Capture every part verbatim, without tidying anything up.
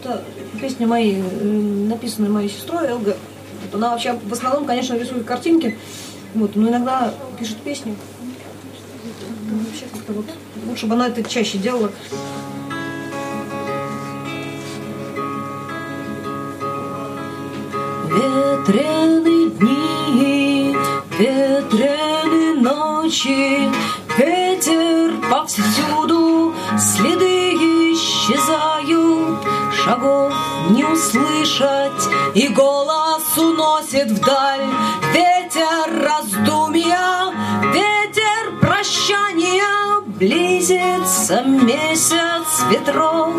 это песни мои, написанные моей сестрой Элга. Вот она вообще в основном, конечно, рисует картинки, вот, но иногда пишет песни. Ну, вообще как-то вот лучше бы она это чаще делала. Ветреные дни, ветреные ночи, ветер повсюду, следы исчезают, шагов не услышать, и голос уносит вдаль. Ветер раздумья, ветер прощания, близится месяц ветров.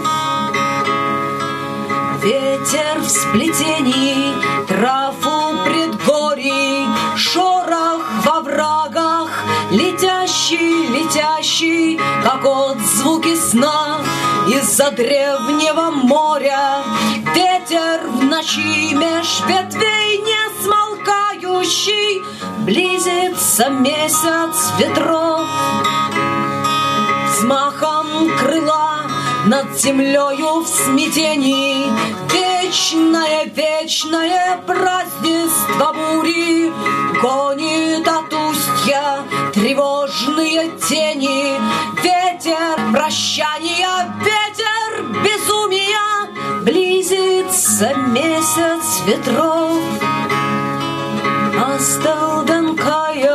Ветер в сплетении трав у предгорий, шорох во врагах, летящий, летящий, как отзвуки сна из-за древнего моря. Ветер в ночи меж ветвей не смолкающий, близится месяц ветров. Взмахом крыла над землею в смятении вечное, вечное празднество бури гонит от устья тревожные тени. Ветер прощания, ветер безумия, близится месяц ветров. Остал Донкая